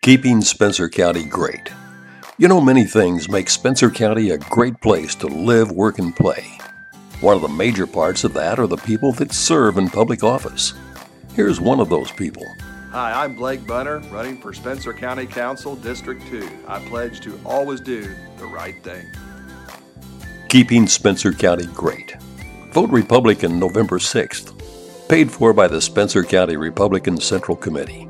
Keeping Spencer County great. You know, many things make Spencer County a great place to live, work, and play. One of the major parts of that are the people that serve in public office. Here's one of those people. Hi, I'm Blake Bunner, running for Spencer County Council District 2. I pledge to always do the right thing. Keeping Spencer County great. Vote Republican November 6th. Paid for by the Spencer County Republican Central Committee.